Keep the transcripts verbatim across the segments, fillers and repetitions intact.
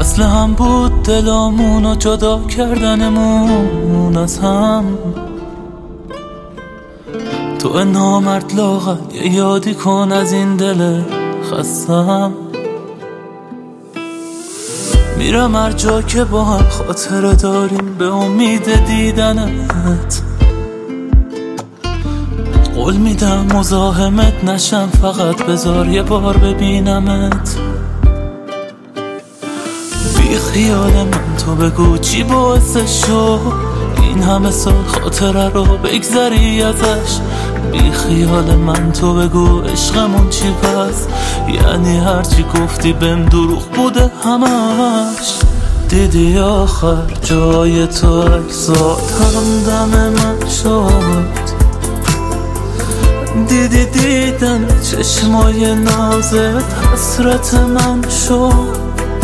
اصل هم بود دلامونو جدا کردنمون از هم. تو نامرد لاغر یه یادی کن از این دل خستم. میرم هر جا که با هم خاطره داریم به امید دیدنت. قول میدم مزاحمت نشم، فقط بذار یه بار ببینمت. بی خیال من تو بگو چی باعث شد این همه سال خاطره رو بگذری ازش. بی خیال من تو بگو عشقمون چی پس، یعنی هرچی گفتی بهم دروغ بوده همش. دیدی آخر جای تو اکساتم دم من شد. دیدی دیدن چشمای نازت حسرت من شد.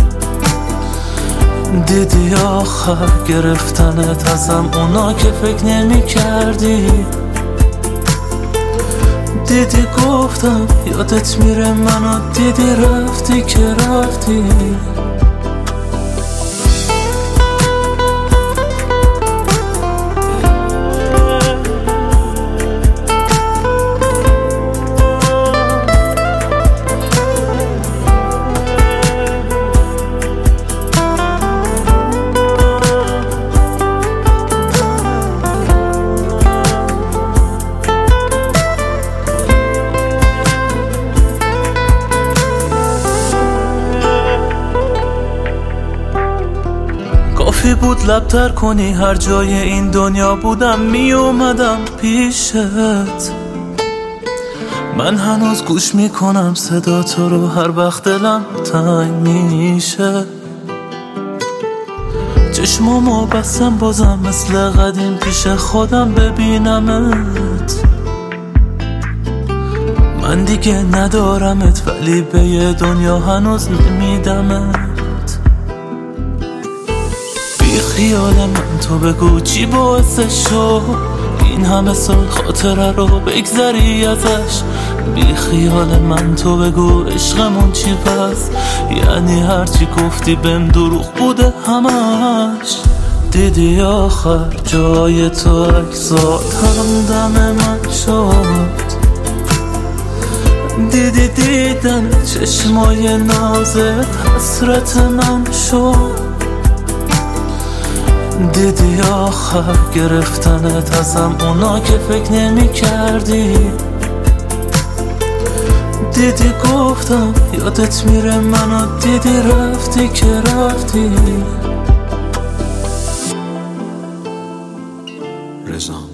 دیدی آخر گرفتنت ازم اونا که فکر نمی کردی. دیدی گفتم یادت میره منو، دیدی رفتی که رفتی. کافی بود لبتر کنی، هر جای این دنیا بودم می اومدم پیشت. من هنوز گوش میکنم صدا تو رو هر وقت دلم تنگ میشه. چشمامو بستم بازم مثل قدیم پیش خودم ببینمت. من دیگه ندارمت ولی به یه دنیا هنوز نمیدمت. بی خیال من تو بگو چی باعث شد این همه سال خاطره رو بگذری ازش. بی خیال من تو بگو عشقمون چی پس، یعنی هرچی گفتی بهم دروغ بوده همش. دیدی آخر جای تو اکساتم دم من شد. دیدی دیدن چشمای نازت حسرت من شد. دیدی آخر گرفتنت ازم اونا که فکر نمی کردی. دیدی گفتم یادت میره منو، دیدی رفتی که رفتی. رضا